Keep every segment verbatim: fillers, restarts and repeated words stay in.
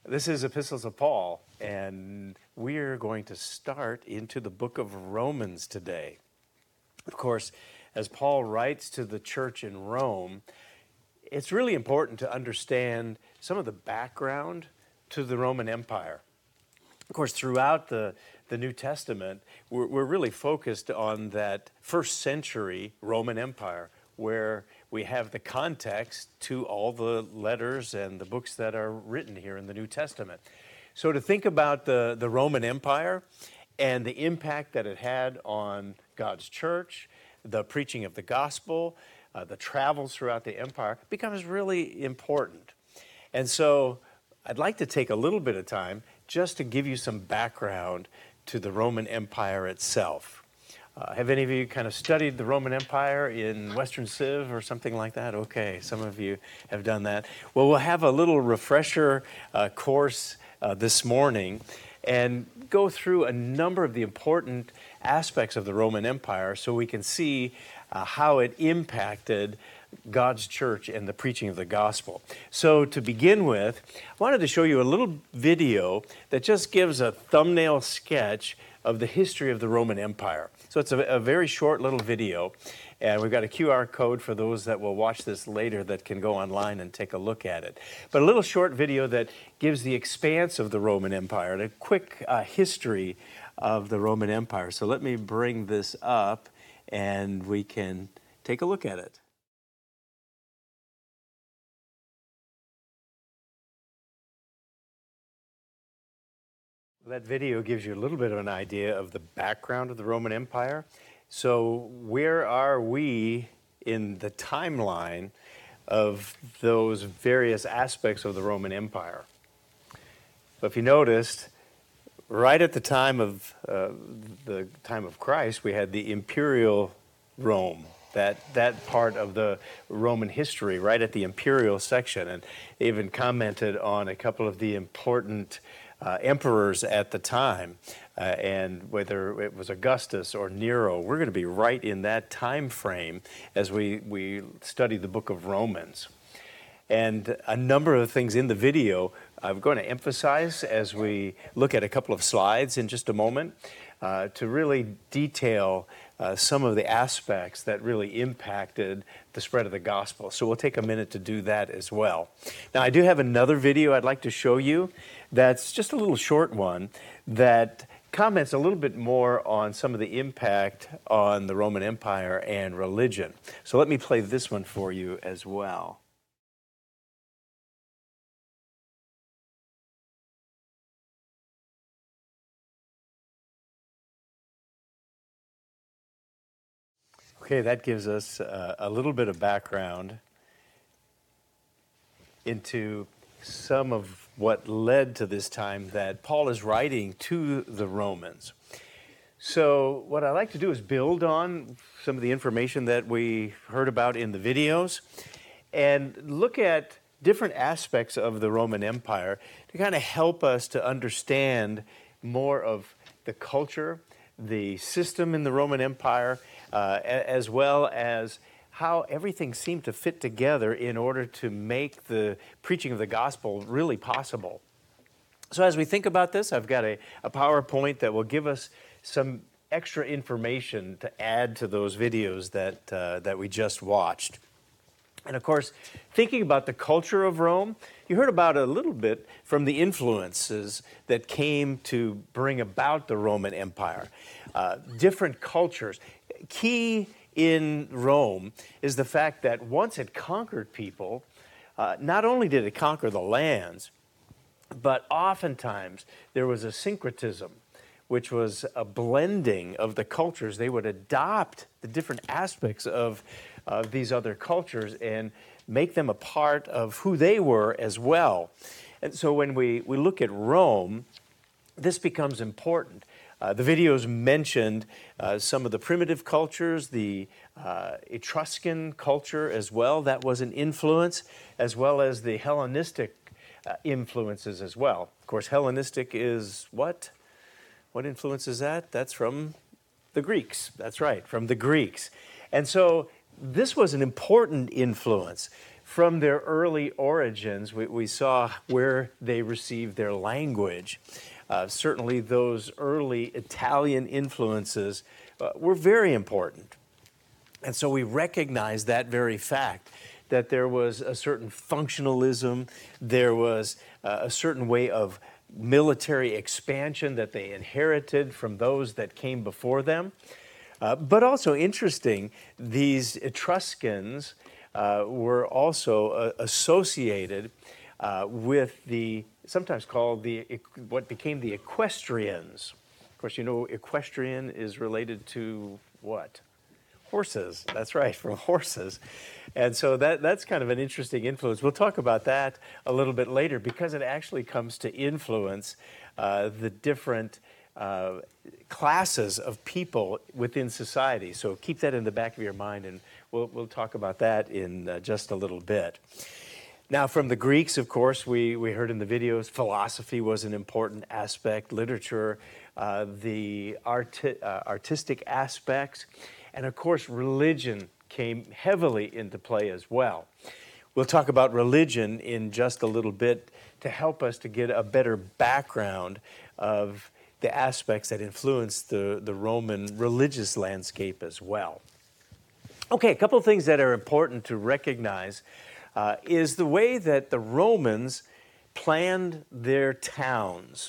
This is Epistles of Paul, and we're going to start into the book of Romans today. Of course, as Paul writes to the church in Rome, it's really important to understand some of the background to the Roman Empire. Of course, throughout the, the New Testament, we're, we're really focused on that first century Roman Empire, where we have the context to all the letters and the books that are written here in the New Testament. So to think about the, the Roman Empire and the impact that it had on God's church, the preaching of the gospel, uh, the travels throughout the empire, becomes really important. And so I'd like to take a little bit of time just to give you some background to the Roman Empire itself. Uh, have any of you kind of studied the Roman Empire in Western Civ or something like that? Okay, some of you have done that. Well, we'll have a little refresher uh, course uh, this morning and go through a number of the important aspects of the Roman Empire so we can see uh, how it impacted God's church and the preaching of the gospel. So to begin with, I wanted to show you a little video that just gives a thumbnail sketch of the history of the Roman Empire. So it's a, a very short little video, and we've got a Q R code for those that will watch this later that can go online and take a look at it. But a little short video that gives the expanse of the Roman Empire and a quick uh, history of the Roman Empire. So let me bring this up and we can take a look at it. That video gives you a little bit of an idea of the background of the Roman Empire. So where are we in the timeline of those various aspects of the Roman Empire? So if you noticed, right at the time of uh, the time of Christ, we had the imperial Rome. That, that part of the Roman history, right at the imperial section, and even commented on a couple of the important Uh, emperors at the time, uh, and whether it was Augustus or Nero, we're going to be right in that time frame as we, we study the book of Romans. And a number of things in the video I'm going to emphasize as we look at a couple of slides in just a moment uh, to really detail uh, some of the aspects that really impacted the spread of the gospel. So we'll take a minute to do that as well. Now, I do have another video I'd like to show you that's just a little short one that comments a little bit more on some of the impact on the Roman Empire and religion. So let me play this one for you as well. Okay, that gives us uh, a little bit of background into some of what led to this time that Paul is writing to the Romans. So what I like to do is build on some of the information that we heard about in the videos and look at different aspects of the Roman Empire to kind of help us to understand more of the culture, the system in the Roman Empire, uh, as well as how everything seemed to fit together in order to make the preaching of the gospel really possible. So as we think about this, I've got a, a PowerPoint that will give us some extra information to add to those videos that, uh, that we just watched. And of course, thinking about the culture of Rome, you heard about a little bit from the influences that came to bring about the Roman Empire. Uh, different cultures. Key in Rome is the fact that once it conquered people, uh, not only did it conquer the lands, but oftentimes there was a syncretism, which was a blending of the cultures. They would adopt the different aspects of, of these other cultures and make them a part of who they were as well. And so when we, we look at Rome, this becomes important. Uh, the videos mentioned uh, some of the primitive cultures, the uh, Etruscan culture as well, that was an influence, as well as the Hellenistic uh, influences as well. Of course, Hellenistic is what? What influence is that? That's from the Greeks. That's right, from the Greeks. And so this was an important influence. from their early origins, we, we saw where they received their language. Uh, certainly those early Italian influences uh, were very important. And so we recognize that very fact, that there was a certain functionalism, there was uh, a certain way of military expansion that they inherited from those that came before them. Uh, but also interesting, these Etruscans uh, were also uh, associated uh, with the, sometimes called the, what became the equestrians. Of course, you know, equestrian is related to what? Horses. That's right, from horses. And so that, that's kind of an interesting influence. We'll talk about that a little bit later because it actually comes to influence uh, the different uh, classes of people within society. So keep that in the back of your mind, and we'll, we'll talk about that in uh, just a little bit. Now, from the Greeks, of course, we, we heard in the videos, philosophy was an important aspect, literature, uh, the arti- uh, artistic aspects, and of course, religion came heavily into play as well. We'll talk about religion in just a little bit to help us to get a better background of the aspects that influenced the, the Roman religious landscape as well. Okay, a couple of things that are important to recognize uh, is the way that the Romans planned their towns.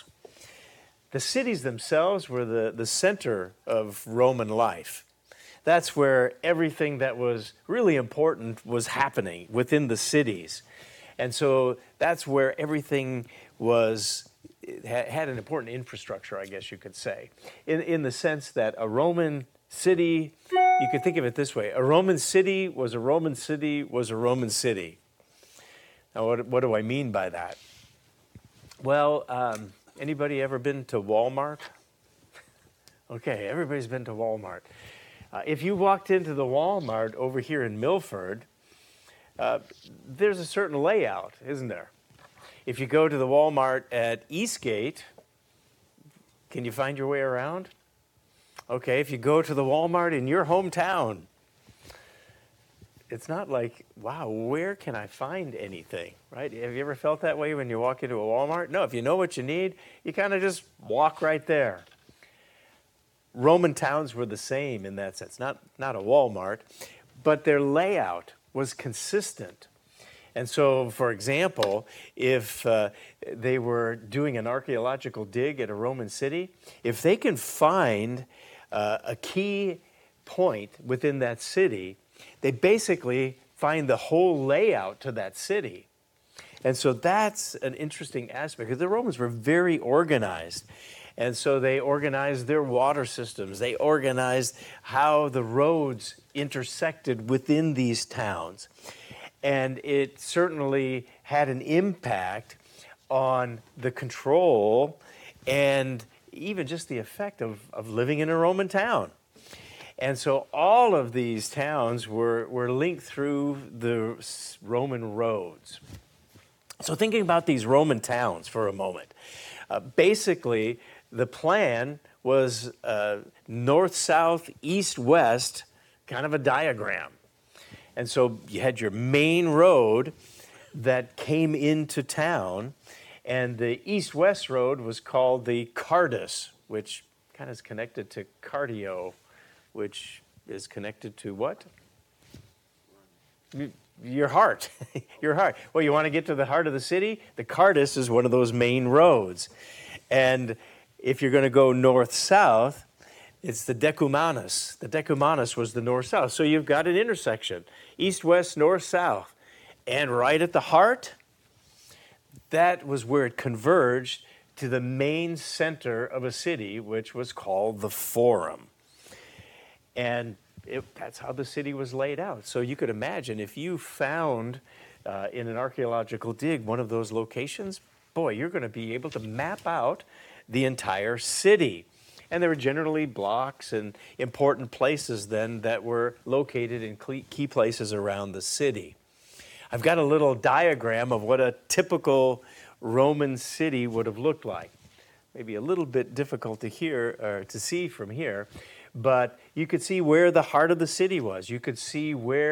The cities themselves were the, the center of Roman life. That's where everything that was really important was happening within the cities. And so that's where everything was, had an important infrastructure, I guess you could say, in, in the sense that a Roman city, you could think of it this way, a Roman city was a Roman city was a Roman city. Now, what, what do I mean by that? Well, um, anybody ever been to Walmart? Okay, everybody's been to Walmart. Uh, if you walked into the Walmart over here in Milford, uh, there's a certain layout, isn't there? If you go to the Walmart at Eastgate, can you find your way around? Okay, if you go to the Walmart in your hometown, it's not like, wow, where can I find anything, right? Have you ever felt that way when you walk into a Walmart? No, if you know what you need, you kind of just walk right there. Roman towns were the same in that sense, not, not a Walmart, but their layout was consistent. And so, for example, if uh, they were doing an archaeological dig at a Roman city, if they can find uh, a key point within that city, they basically find the whole layout to that city. And so that's an interesting aspect, because the Romans were very organized. And so they organized their water systems. They organized how the roads intersected within these towns. And it certainly had an impact on the control and even just the effect of, of living in a Roman town. And so all of these towns were, were linked through the Roman roads. So thinking about these Roman towns for a moment, uh, basically, the plan was uh, north, south, east, west, kind of a diagram. And so you had your main road that came into town, and the east-west road was called the Cardus, which kind of is connected to cardio, which is connected to what? Your heart. Your heart. Well, you want to get to the heart of the city? The Cardus is one of those main roads. And if you're going to go north-south, it's the Decumanus. The Decumanus was the north-south. So you've got an intersection, east-west, north-south. And right at the heart, that was where it converged to the main center of a city, which was called the Forum. And it, that's how the city was laid out. So you could imagine if you found uh, in an archaeological dig one of those locations, boy, you're going to be able to map out the entire city. And there were generally blocks and important places then that were located in key places around the city. I've got a little diagram of what a typical Roman city would have looked like. Maybe a little bit difficult to hear or to see from here, but you could see where the heart of the city was. You could see where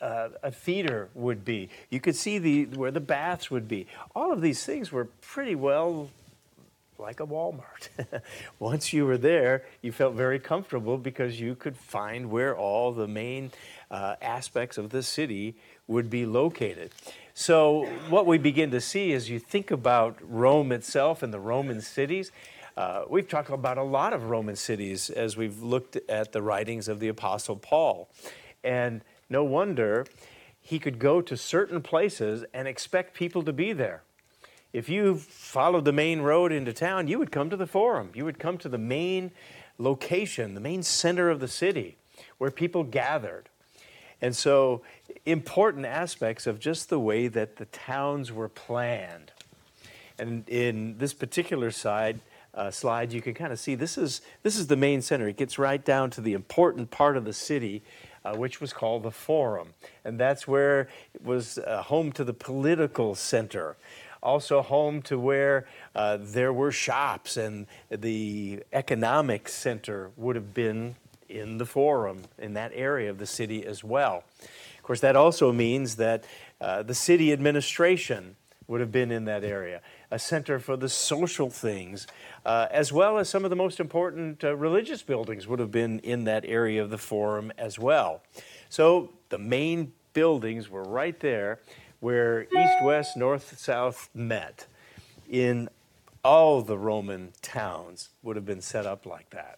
uh, a theater would be. You could see the where the baths would be. All of these things were pretty well like a Walmart. Once you were there, you felt very comfortable because you could find where all the main uh, aspects of the city would be located. So what we begin to see as you think about Rome itself and the Roman cities, uh, we've talked about a lot of Roman cities as we've looked at the writings of the Apostle Paul. And no wonder he could go to certain places and expect people to be there. If you followed the main road into town, you would come to the Forum. You would come to the main location, the main center of the city where people gathered. And so important aspects of just the way that the towns were planned. And in this particular side, uh, slide, you can kind of see this is, this is the main center. It gets right down to the important part of the city, uh, which was called the Forum. And that's where it was uh, home to the political center. Also home to where uh, there were shops, and the economic center would have been in the Forum, in that area of the city as well. Of course, that also means that uh, the city administration would have been in that area, a center for the social things, uh, as well as some of the most important uh, religious buildings would have been in that area of the Forum as well. So the main buildings were right there, where east, west, north, south met. In all the Roman towns would have been set up like that.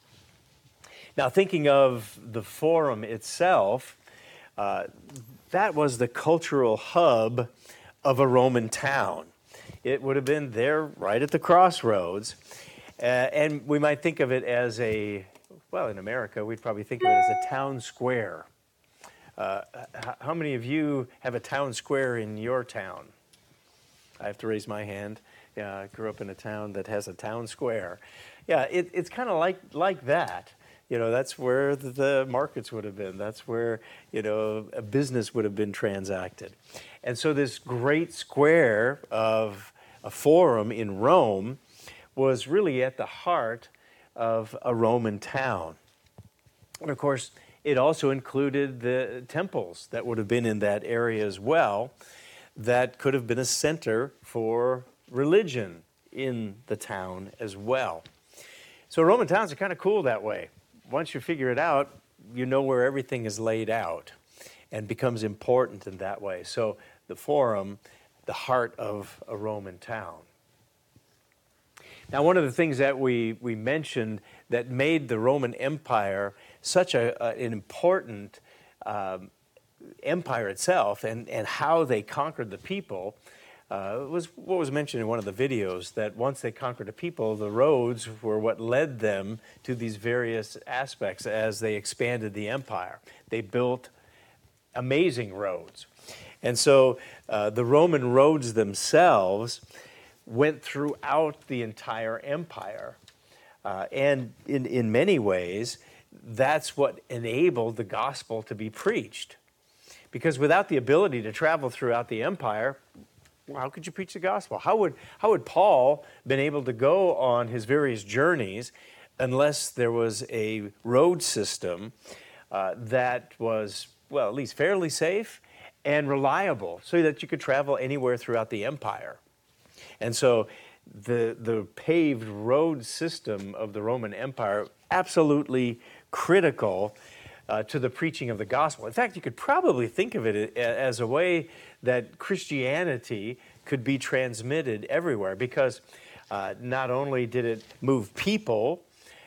Now, thinking of the Forum itself, uh, that was the cultural hub of a Roman town. It would have been there right at the crossroads. Uh, and we might think of it as a, well, in America, we'd probably think of it as a town square. Uh, how many of you have a town square in your town? I have to raise my hand. Yeah, I grew up in a town that has a town square. Yeah, it, it's kind of like, like that. You know, that's where the markets would have been. That's where, you know, a business would have been transacted. And so this great square of a Forum in Rome was really at the heart of a Roman town. And of course, it also included the temples that would have been in that area as well, that could have been a center for religion in the town as well. So Roman towns are kind of cool that way. Once you figure it out, you know where everything is laid out and becomes important in that way. So the Forum, the heart of a Roman town. Now, one of the things that we, we mentioned that made the Roman Empire such a, a, an important um, empire itself, and, and how they conquered the people, uh, was what was mentioned in one of the videos, that once they conquered the people, the roads were what led them to these various aspects as they expanded the empire. They built amazing roads. And so uh, the Roman roads themselves went throughout the entire empire. Uh, and in, in many ways, that's what enabled the gospel to be preached. Because without the ability to travel throughout the empire, well, how could you preach the gospel? How would, how would Paul been able to go on his various journeys unless there was a road system uh, that was, well, at least fairly safe and reliable, so that you could travel anywhere throughout the empire? And so the, the paved road system of the Roman Empire, absolutely critical uh, to the preaching of the gospel. In fact, you could probably think of it as a way that Christianity could be transmitted everywhere, because uh, not only did it move people,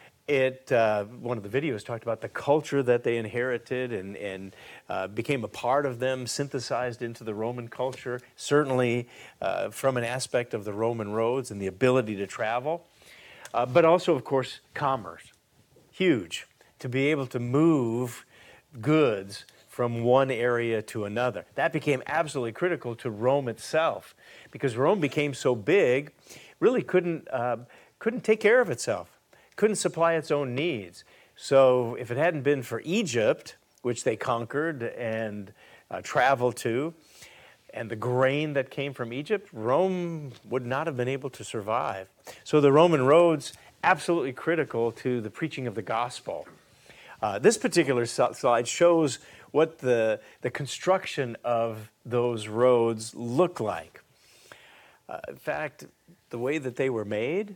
it, uh, one of the videos talked about the culture that they inherited and, and uh, became a part of them, synthesized into the Roman culture, certainly uh, from an aspect of the Roman roads and the ability to travel, uh, but also, of course, commerce. Huge. To be able to move goods from one area to another. That became absolutely critical to Rome itself, because Rome became so big, really couldn't, uh, couldn't take care of itself. Couldn't supply its own needs. So if it hadn't been for Egypt, which they conquered and uh, traveled to, and the grain that came from Egypt, Rome would not have been able to survive. So the Roman roads, absolutely critical to the preaching of the gospel. Uh, this particular slide shows what the, the construction of those roads looked like. Uh, in fact, the way that they were made,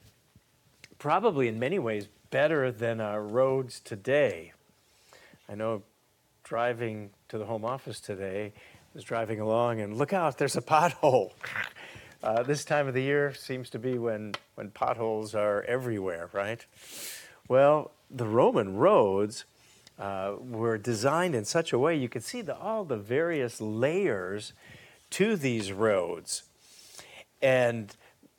probably in many ways better than our roads today. I know driving to the home office today, I was driving along and look out, there's a pothole. Uh, this time of the year seems to be when, when potholes are everywhere, right? Well, the Roman roads uh, were designed in such a way you could see the, all the various layers to these roads. And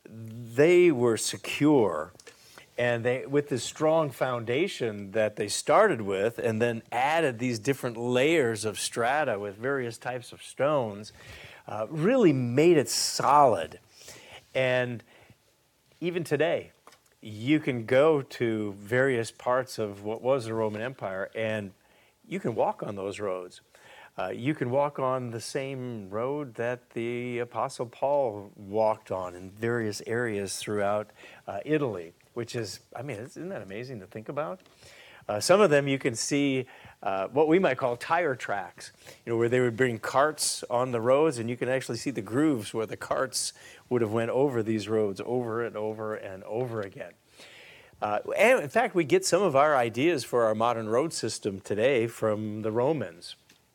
they were secure. And they, with this strong foundation that they started with and then added these different layers of strata with various types of stones, uh, really made it solid. And even today, you can go to various parts of what was the Roman Empire and you can walk on those roads. Uh, you can walk on the same road that the Apostle Paul walked on in various areas throughout uh, Italy, which is, I mean, isn't that amazing to think about? Uh, some of them you can see uh, what we might call tire tracks, you know, where they would bring carts on the roads, and you can actually see the grooves where the carts would have went over these roads over and over and over again. Uh, and in fact, we get some of our ideas for our modern road system today from the Romans.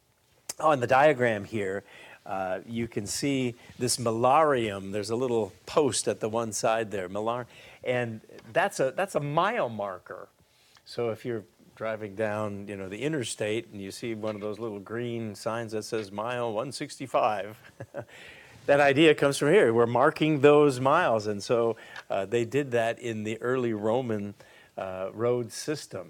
On the diagram here, uh, you can see this milarium. There's a little post at the one side there, milar, and that's a that's a mile marker. So if you're driving down, you know, the interstate and you see one of those little green signs that says mile one sixty-five, that idea comes from here. We're marking those miles, and so uh, they did that in the early Roman uh, road system.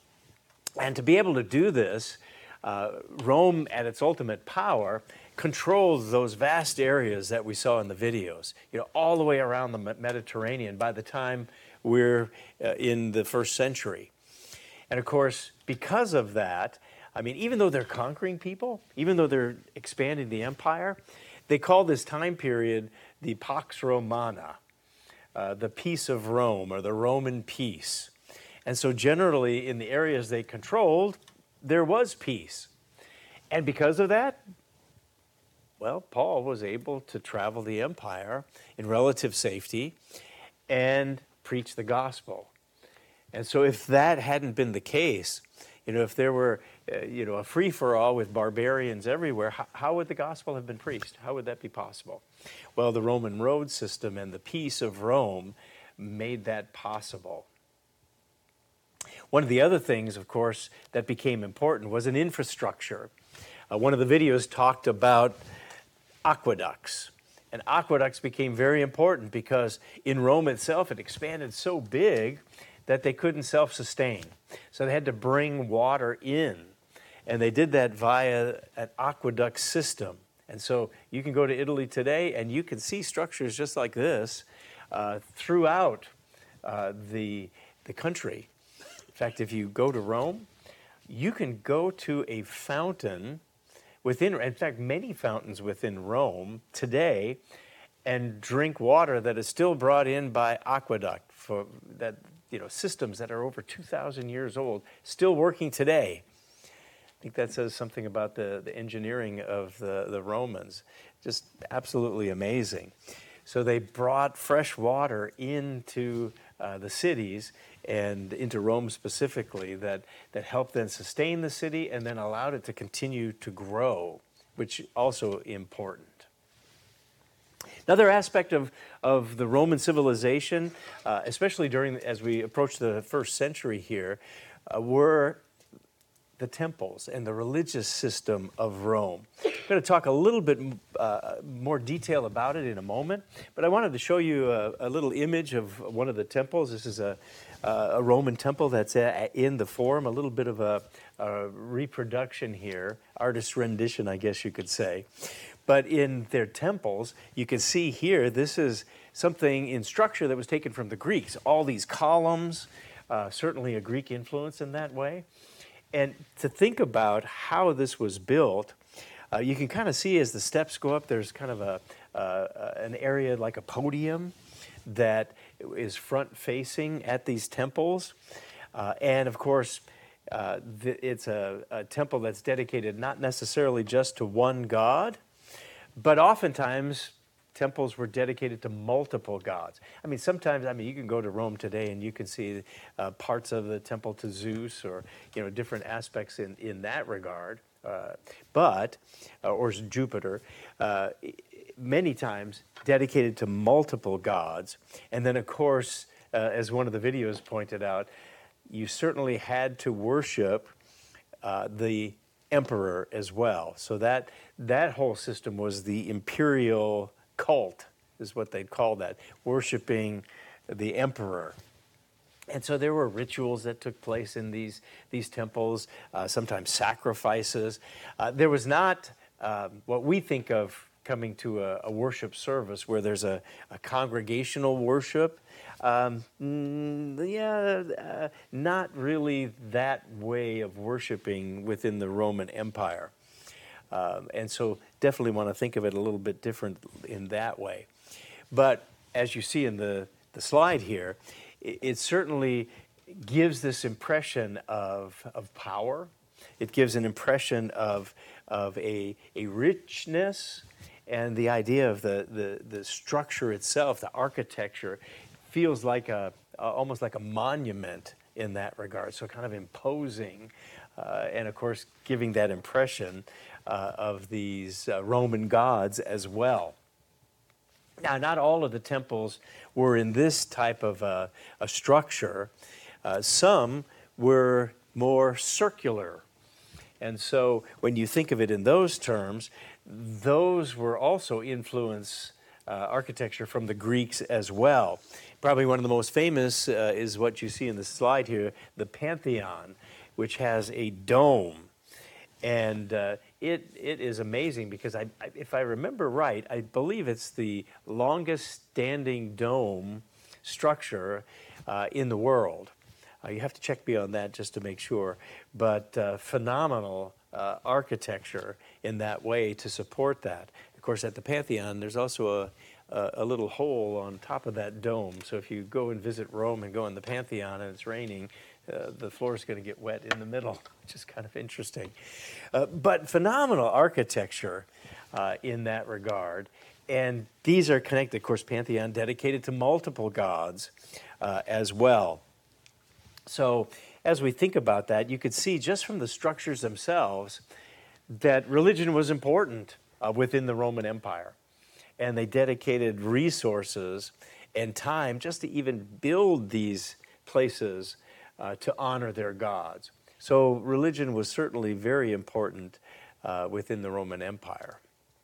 And to be able to do this, uh, Rome, at its ultimate power, controls those vast areas that we saw in the videos, you know, all the way around the Mediterranean by the time we're uh, in the first century. And of course, because of that, I mean, even though they're conquering people, even though they're expanding the empire, they call this time period the Pax Romana, uh, the peace of Rome, or the Roman peace. And so generally, in the areas they controlled, there was peace. And because of that, well, Paul was able to travel the empire in relative safety and preach the gospel. And so if that hadn't been the case, you know, if there were, uh, you know, a free-for-all with barbarians everywhere, how, how would the gospel have been preached? How would that be possible? Well, the Roman road system and the peace of Rome made that possible. One of the other things, of course, that became important was an infrastructure. Uh, one of the videos talked about aqueducts. And aqueducts became very important because in Rome itself it expanded so big that they couldn't self-sustain. So they had to bring water in. And they did that via an aqueduct system. And so you can go to Italy today and you can see structures just like this uh, throughout uh, the, the country. In fact, if you go to Rome, you can go to a fountain within, in fact, many fountains within Rome today, and drink water that is still brought in by aqueduct, for that, you know, systems that are over two thousand years old, still working today. I think that says something about the, the engineering of the, the Romans. Just absolutely amazing. So they brought fresh water into uh, the cities and into Rome specifically that, that helped then sustain the city and then allowed it to continue to grow, which also important. Another aspect of, of the Roman civilization, uh, especially during as we approach the first century here, uh, were the temples and the religious system of Rome. I'm going to talk a little bit uh, more detail about it in a moment, but I wanted to show you a, a little image of one of the temples. This is a, a Roman temple that's in the Forum, a little bit of a, a reproduction here, artist rendition, I guess you could say. But in their temples, you can see here, this is something in structure that was taken from the Greeks. All these columns, uh, certainly a Greek influence in that way. And to think about how this was built, uh, you can kind of see as the steps go up, there's kind of a uh, an area like a podium that is front-facing at these temples. Uh, and of course, uh, th- it's a, a temple that's dedicated not necessarily just to one god, but oftentimes temples were dedicated to multiple gods. I mean, sometimes, I mean, you can go to Rome today and you can see uh, parts of the temple to Zeus, or, you know, different aspects in, in that regard. Uh, but, uh, or Jupiter, uh, many times dedicated to multiple gods. And then, of course, uh, as one of the videos pointed out, you certainly had to worship uh, the emperor as well. So that that whole system was the imperial cult, is what they'd call that, worshiping the emperor. And so there were rituals that took place in these these temples, uh, sometimes sacrifices. Uh, there was not um, what we think of coming to a, a worship service where there's a, a congregational worship. Um, mm, yeah, uh, not really that way of worshiping within the Roman Empire. Um, and so definitely want to think of it a little bit different in that way. But as you see in the, the slide here, it, it certainly gives this impression of, of power. It gives an impression of, of a, a richness, and the idea of the, the, the structure itself, the architecture, feels like a, almost like a monument in that regard. So kind of imposing, uh, and of course giving that impression uh, of these uh, Roman gods as well. Now, not all of the temples were in this type of a, a structure. Uh, some were more circular. And so when you think of it in those terms, those were also influence uh, architecture from the Greeks as well. Probably one of the most famous uh, is what you see in the slide here, the Pantheon, which has a dome. And uh, it it is amazing because, I, I, if I remember right, I believe it's the longest standing dome structure uh, in the world. Uh, you have to check me on that just to make sure. But uh, phenomenal uh, architecture in that way to support that. Of course, at the Pantheon, there's also a, a, a little hole on top of that dome. So if you go and visit Rome and go in the Pantheon and it's raining, uh, the floor is going to get wet in the middle, which is kind of interesting. Uh, but phenomenal architecture uh, in that regard. And these are connected, of course, Pantheon dedicated to multiple gods uh, as well. So as we think about that, you could see just from the structures themselves that religion was important uh, within the Roman Empire. And they dedicated resources and time just to even build these places uh, to honor their gods. So religion was certainly very important uh, within the Roman Empire.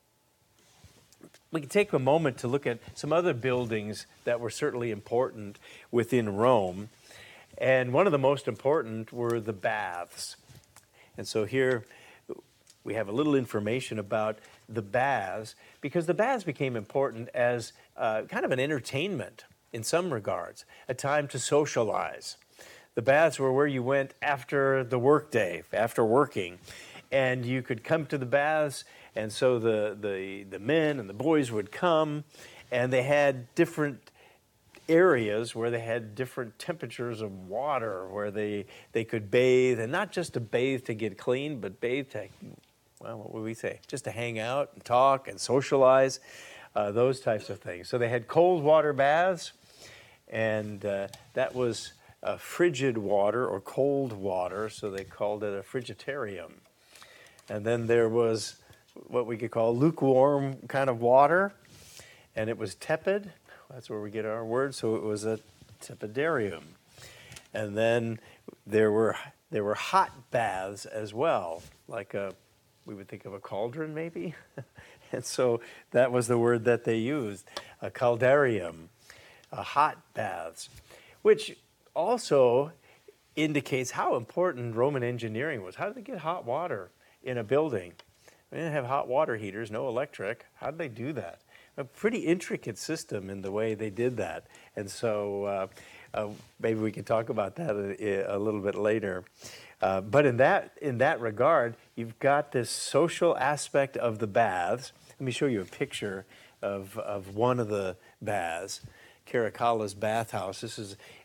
We can take a moment to look at some other buildings that were certainly important within Rome. And one of the most important were the baths. And so here we have a little information about the baths, because the baths became important as uh, kind of an entertainment in some regards, a time to socialize. The baths were where you went after the workday, after working, and you could come to the baths, and so the, the, the men and the boys would come, and they had different areas where they had different temperatures of water where they, they could bathe, and not just to bathe to get clean, but bathe to, well, what would we say? Just to hang out and talk and socialize, uh, those types of things. So they had cold water baths, and uh, that was uh, frigid water or cold water, so they called it a frigitarium. And then there was what we could call lukewarm kind of water, and it was tepid. That's where we get our word, so it was a tepidarium. And then there were there were hot baths as well, like a, we would think of a cauldron maybe. And so that was the word that they used, a caldarium, a hot baths, which also indicates how important Roman engineering was. How did they get hot water in a building? They didn't have hot water heaters, no electric. How did they do that? A pretty intricate system in the way they did that. And so uh, uh, maybe we can talk about that a, a little bit later. Uh, but in that, in that regard, you've got this social aspect of the baths. Let me show you a picture of, of one of the baths, Caracalla's bathhouse. This is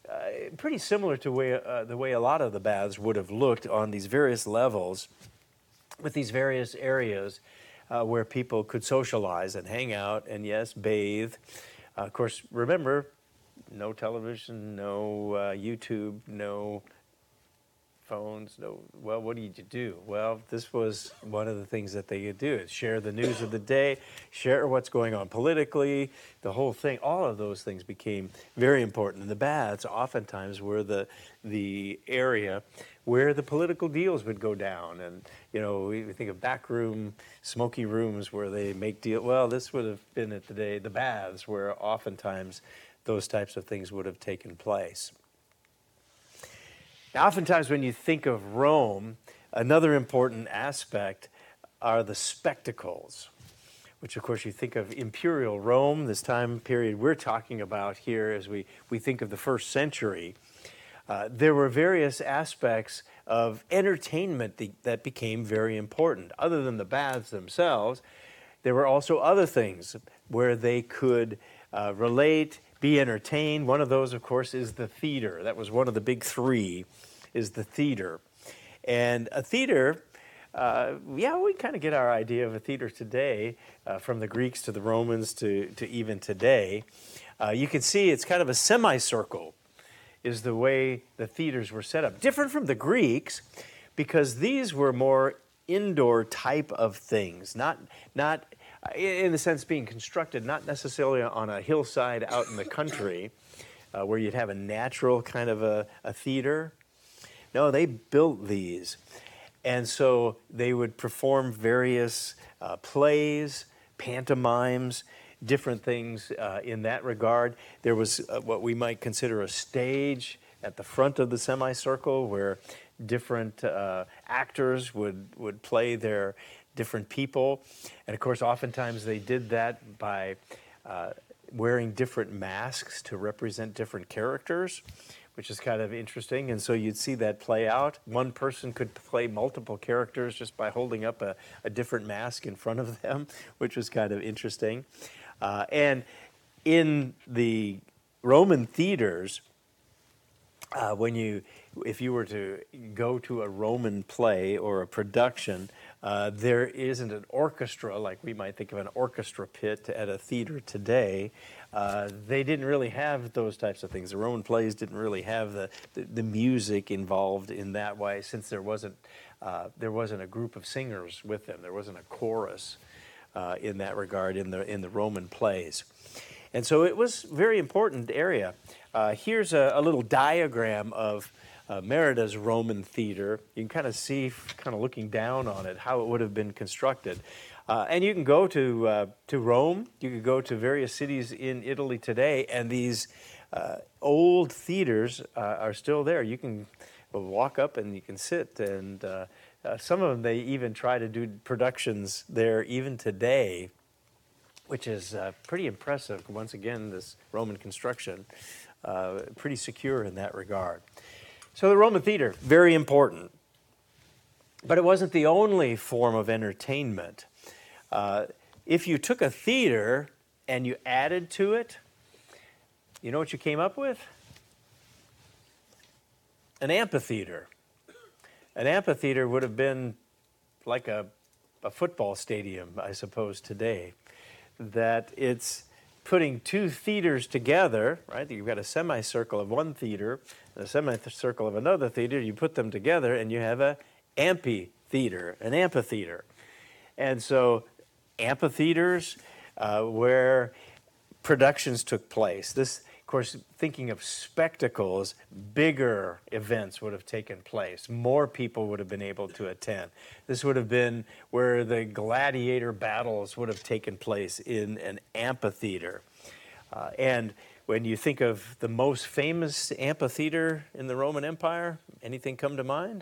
uh, pretty similar to way, uh, the way a lot of the baths would have looked on these various levels, with these various areas uh, where people could socialize and hang out and, yes, bathe. Uh, of course, remember, no television, no uh, YouTube, no phones, no, well, what did you do? Well, this was one of the things that they could do, is share the news of the day, share what's going on politically, the whole thing. All of those things became very important. And the baths oftentimes were the, the area where the political deals would go down. And, you know, we think of backroom, smoky rooms where they make deal. Well, this would have been at the day, the baths, where oftentimes those types of things would have taken place. Now, oftentimes when you think of Rome, another important aspect are the spectacles, which of course you think of imperial Rome, this time period we're talking about here as we, we think of the first century. Uh, there were various aspects of entertainment that, that became very important. Other than the baths themselves, there were also other things where they could uh, relate, be entertained. One of those, of course, is the theater. That was one of the big three, is the theater. And a theater, uh, yeah, we kind of get our idea of a theater today, uh, from the Greeks to the Romans to, to even today. Uh, you can see it's kind of a semicircle is the way the theaters were set up. Different from the Greeks, because these were more indoor type of things, not, not in the sense being constructed, not necessarily on a hillside out in the country uh, where you'd have a natural kind of a, a theater. No, they built these. And so they would perform various uh, plays, pantomimes, different things uh, in that regard. There was uh, what we might consider a stage at the front of the semicircle where different uh, actors would, would play their different people. And of course, oftentimes they did that by uh, wearing different masks to represent different characters, which is kind of interesting. And so you'd see that play out. One person could play multiple characters just by holding up a, a different mask in front of them, which was kind of interesting. Uh, and in the Roman theaters, uh, when you, if you were to go to a Roman play or a production, uh, there isn't an orchestra like we might think of an orchestra pit at a theater today. Uh, they didn't really have those types of things. The Roman plays didn't really have the, the, the music involved in that way, since there wasn't, uh, there wasn't a group of singers with them. There wasn't a chorus uh, in that regard in the, in the Roman plays. And so it was a very important area. Uh, here's a, a little diagram of uh, Merida's Roman theater. You can kind of see, kind of looking down on it, how it would have been constructed. Uh, and you can go to uh, to Rome. You could go to various cities in Italy today, and these uh, old theaters uh, are still there. You can walk up and you can sit, and uh, uh, some of them, they even try to do productions there even today, which is uh, pretty impressive. Once again, this Roman construction, uh, pretty secure in that regard. So the Roman theater, very important. But it wasn't the only form of entertainment. Uh, if you took a theater and you added to it, you know what you came up with? An amphitheater. An amphitheater would have been like a, a football stadium, I suppose, today. That it's putting two theaters together, right? You've got a semicircle of one theater and a semicircle of another theater. You put them together and you have a amphitheater, an amphitheater. And so amphitheaters uh, where productions took place. This, of course, thinking of spectacles, bigger events would have taken place. More people would have been able to attend. This would have been where the gladiator battles would have taken place in an amphitheater. Uh, and when you think of the most famous amphitheater in the Roman Empire, anything come to mind?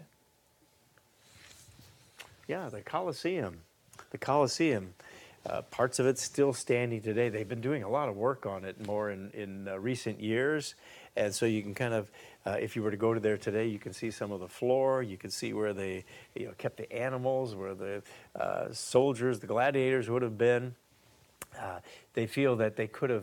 Yeah, the Colosseum. The Colosseum. Uh, parts of it still standing today. They've been doing a lot of work on it more in, in uh, recent years. And so you can kind of, uh, if you were to go to there today, you can see some of the floor. You can see where they you know, kept the animals, where the uh, soldiers, the gladiators would have been. Uh, they feel that they could have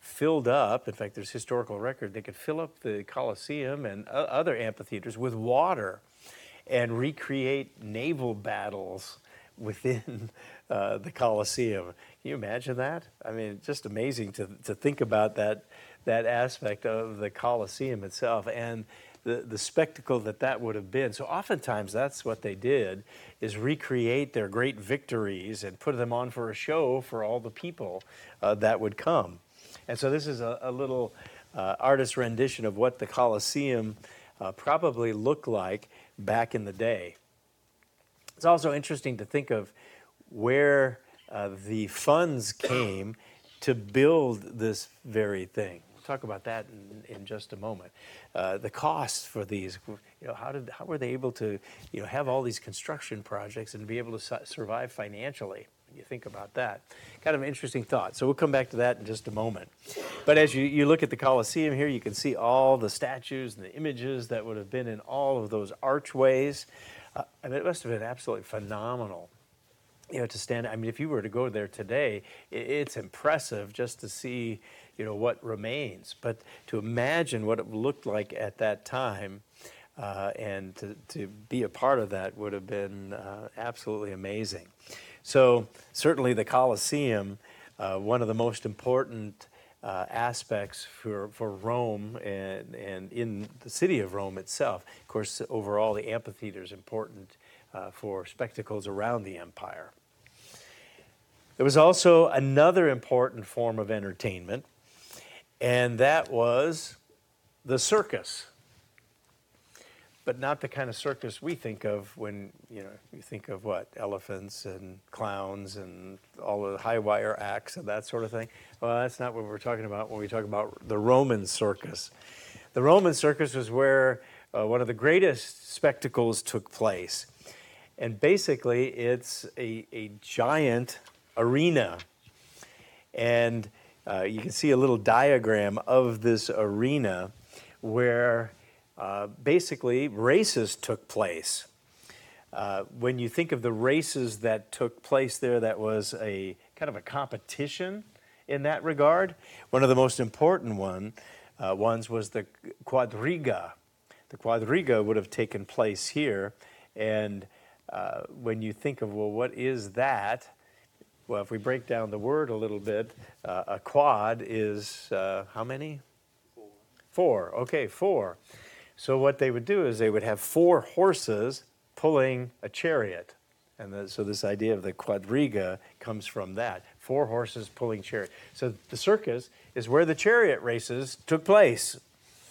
filled up. In fact, there's historical record. They could fill up the Colosseum and uh, other amphitheaters with water and recreate naval battles within uh, the Colosseum. Can you imagine that? I mean, just amazing to, to think about that, that aspect of the Colosseum itself and the, the spectacle that that would have been. So oftentimes that's what they did, is recreate their great victories and put them on for a show for all the people uh, that would come. And so this is a, a little uh, artist rendition of what the Colosseum uh, probably looked like back in the day. It's also interesting to think of where uh, the funds came to build this very thing. We'll talk about that in, in just a moment. Uh, the costs for these, you know, how did how were they able to, you know, have all these construction projects and be able to su- survive financially? You think about that. Kind of an interesting thought. So we'll come back to that in just a moment. But as you, you look at the Colosseum here, you can see all the statues and the images that would have been in all of those archways. Uh, I mean, it must have been absolutely phenomenal, you know, to stand. I mean, if you were to go there today, it, it's impressive just to see, you know, what remains. But to imagine what it looked like at that time, uh, and to, to be a part of that would have been uh, absolutely amazing. So certainly the Colosseum, uh, one of the most important uh, aspects for, for Rome and, and in the city of Rome itself. Of course, overall, the amphitheater is important uh, for spectacles around the empire. There was also another important form of entertainment, and that was the circus. But not the kind of circus we think of when, you know, you think of what? Elephants and clowns and all the high wire acts and that sort of thing. Well, that's not what we're talking about when we talk about the Roman circus. The Roman circus was where uh, one of the greatest spectacles took place. And basically, it's a, a giant arena. And uh, you can see a little diagram of this arena where Uh, basically, races took place. Uh, when you think of the races that took place there, that was a kind of a competition in that regard. One of the most important one, uh, ones was the quadriga. The quadriga would have taken place here. And uh, when you think of, well, what is that? Well, if we break down the word a little bit, uh, a quad is uh, how many? Four. Four, okay, four. So what they would do is they would have four horses pulling a chariot. And the, so this idea of the quadriga comes from that. Four horses pulling chariot. So the circus is where the chariot races took place.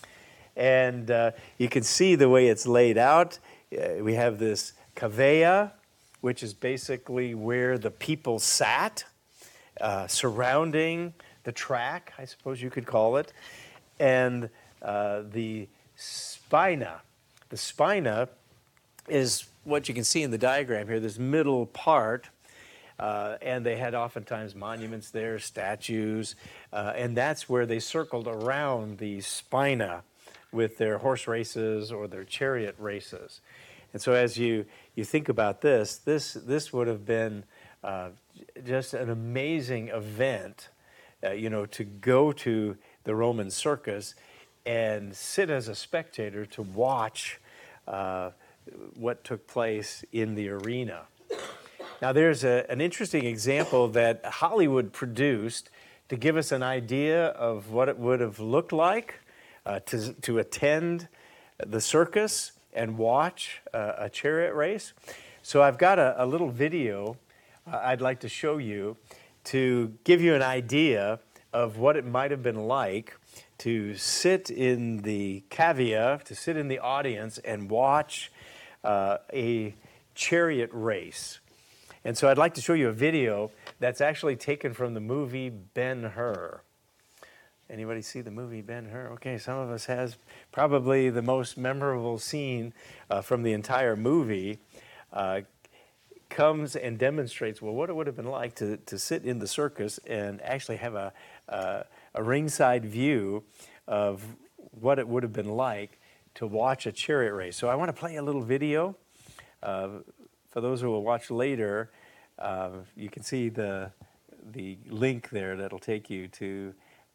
And uh, you can see the way it's laid out. Uh, we have this cavea, which is basically where the people sat, uh, surrounding the track, I suppose you could call it. And uh, the spina. The spina is what you can see in the diagram here, this middle part, uh, and they had oftentimes monuments there, statues, uh, and that's where they circled around the spina with their horse races or their chariot races. And so as you, you think about this, this, this would have been uh, just an amazing event, uh, you know, to go to the Roman circus and sit as a spectator to watch uh, what took place in the arena. Now, there's a, an interesting example that Hollywood produced to give us an idea of what it would have looked like uh, to, to attend the circus and watch uh, a chariot race. So I've got a, a little video uh, I'd like to show you to give you an idea of what it might have been like to sit in the cavea, to sit in the audience and watch uh, a chariot race. And so I'd like to show you a video that's actually taken from the movie Ben-Hur. Anybody see the movie Ben-Hur? Okay, some of us has probably the most memorable scene uh, from the entire movie. Uh, comes and demonstrates, well, what it would have been like to, to sit in the circus and actually have a, uh, a ringside view of what it would have been like to watch a chariot race. So I want to play a little video. Uh, for those who will watch later, uh, you can see the, the link there that'll take you to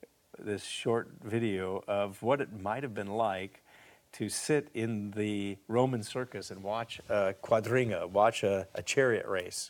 this short video of what it might have been like to sit in the Roman circus and watch a quadriga, watch a, a chariot race.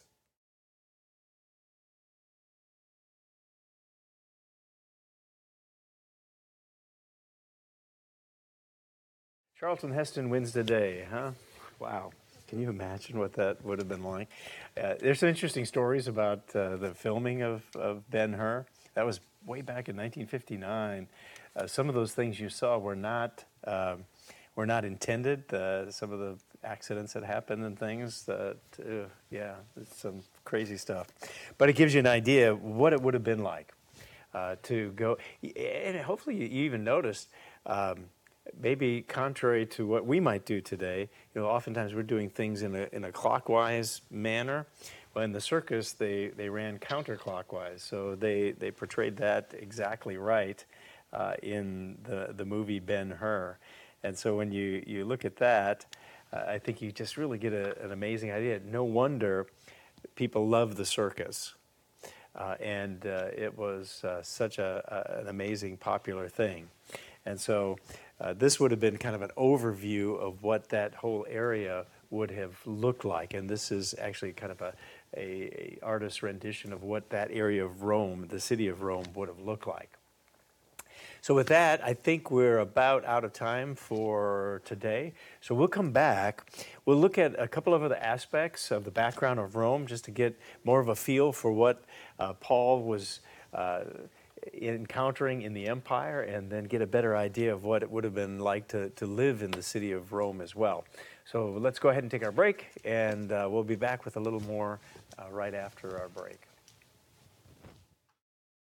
Charlton Heston wins the day, huh? Wow. Can you imagine what that would have been like? Uh, there's some interesting stories about uh, the filming of, of Ben-Hur. That was way back in nineteen fifty-nine. Uh, some of those things you saw were not um, were not intended. Uh, some of the accidents that happened and things. That, uh, yeah, it's some crazy stuff. But it gives you an idea of what it would have been like uh, to go. And hopefully you even noticed. Um, Maybe contrary to what we might do today, you know, oftentimes we're doing things in a, in a clockwise manner. Well, in the circus, they, they ran counterclockwise, so they, they portrayed that exactly right uh, in the, the movie Ben-Hur. And so when you, you look at that, uh, I think you just really get a, an amazing idea. No wonder people love the circus. Uh, and uh, it was uh, such a, a, an amazing, popular thing. And so uh, this would have been kind of an overview of what that whole area would have looked like. And this is actually kind of a, a, a artist's rendition of what that area of Rome, the city of Rome, would have looked like. So with that, I think we're about out of time for today. So we'll come back. We'll look at a couple of other aspects of the background of Rome just to get more of a feel for what uh, Paul was uh, encountering in the empire, and then get a better idea of what it would have been like to, to live in the city of Rome as well. So let's go ahead and take our break, and uh, we'll be back with a little more uh, right after our break.